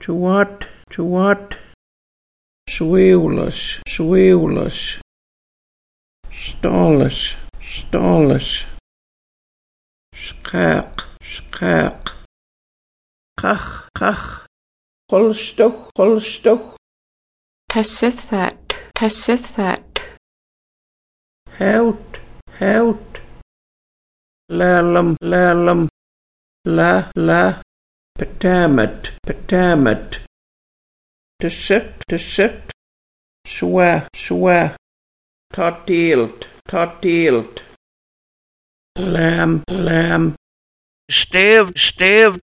to what, sweewless, stallless, skak, kach, holstoch, Tessith that, hout, lalum, la, petamet, to sit, swa, tot-dealt, lamb, stave,